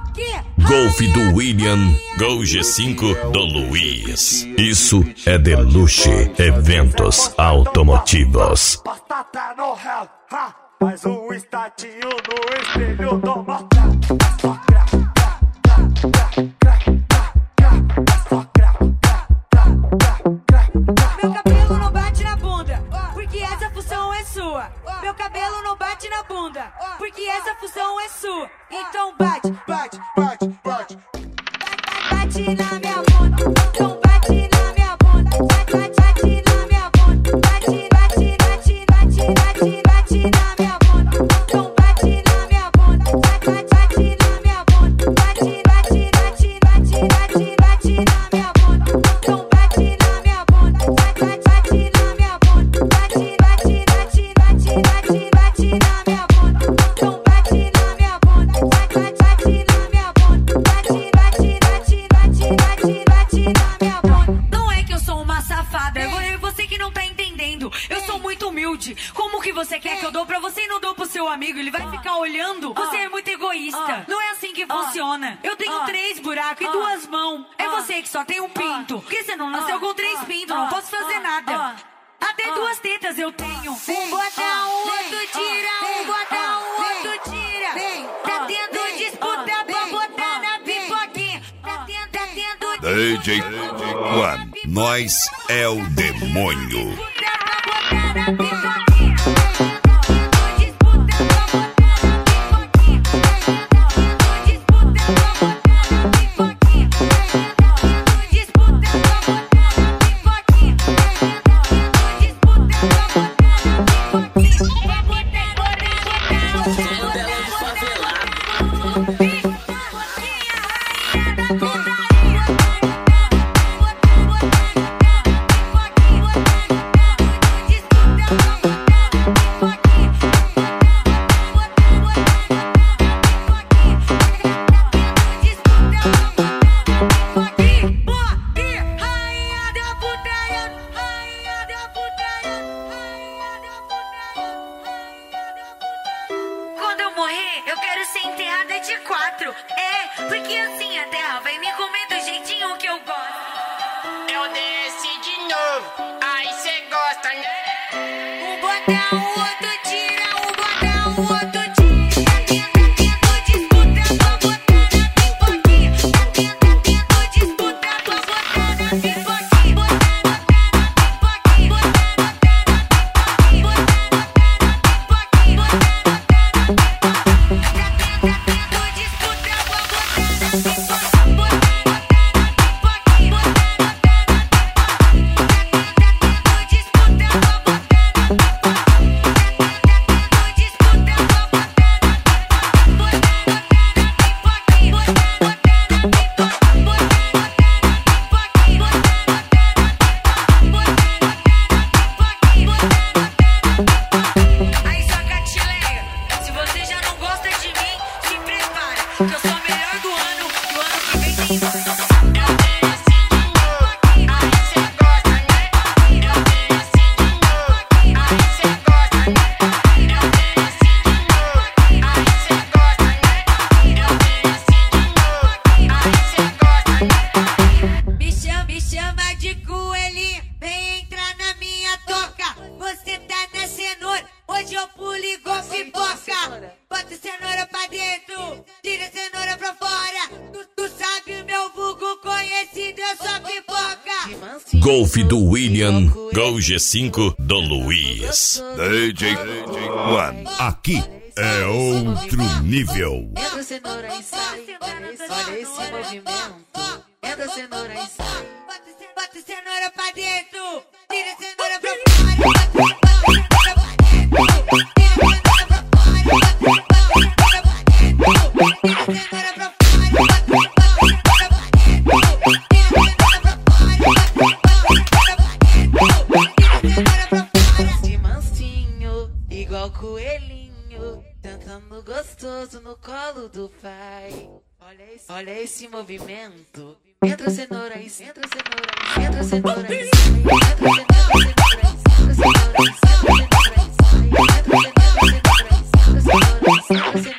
Golf do William, Gol G5 do Luiz. Isso é Deluxe Eventos Automotivos. Batata no réu, faz um estatinho no espelho do motel. Meu cabelo não bate na bunda, porque essa função é sua. Meu cabelo não bate na bunda, porque essa função é sua. Então bate, bate, bate, bate. Bate na minha bunda, então bate na minha bunda. Bate na minha bunda, bate, bate, bate, bate, bate, bate na minha bunda. Então bate na minha bunda, bate na minha bunda. Bate, bate, bate, bate, bate, bate na minha bunda. Então bate na minha bunda, bate na minha bunda. Bate, bate, bate, bate, bate, bate na minha bunda. Então bate na minha bunda, bate na minha bunda. Bate, bate, bate, bate, bate, bate na minha bunda. Não é que eu sou uma safada, é você que não tá entendendo. Eu sou muito humilde. Como que você quer que eu dou pra você e não dou pro seu amigo? Ele vai ficar olhando? Você é muito egoísta. Não é assim que funciona. Eu tenho 3 buracos e 2 mãos. É você que só tem um pinto. Porque você não nasceu com 3 pintos, não posso fazer nada. Até 2 tetas eu tenho. Um bota, o outro tira. Um bota, o outro tira. Tá tendo disputa pra botar na pipoquinha. Tá tendo DJ One, nós é o demônio. disputa pra botar na pipoquinha. Quando eu morrer, eu quero ser enterrada de 4. É, porque assim a terra vai me comer do jeitinho que eu gosto. Eu desci de novo, aí cê gosta, né? Um bota, o outro tira. Um bota, o outro tira. Tá tendo disputa pra botar na pipoquinha. Tá tendo disputa pra botar na pipoquinha. Aí só catileia, se você já não gosta de mim, se prepara, que eu sou a melhor do ano e o ano que vem tem mais. Eu desci de novo, aí cê gosta, né? Eu desci de novo, aí cê gosta, né? Eu desci de novo, aí cê gosta, né? Eu desci de novo, aí cê gosta, né? Me chama de coelhinho, vem entrar na minha toca. Você tá na cenoura, hoje eu pulo igual pipoca. Bota cenoura pra dentro, tira a cenoura pra fora. Tu sabe o meu vulgo conhecido, eu sou pipoca. Golf do William, Gol G5 do Luiz. DJ One, aqui é outro nível. Entra cenoura e sai, olha esse movimento. Entra cenoura e sai. Bota cenoura pra dentro, tira a cenoura pra fora. De mansinho, igual coelhinho, tentando gostoso no colo do pai. Olha esse movimento. Entra cenoura e sai, entra cenoura e sai, entra cenoura e sai, entra cenoura e sai, entra cenoura e sai, entra cenoura e sai, entra cenoura e sai, entra cenoura e sai.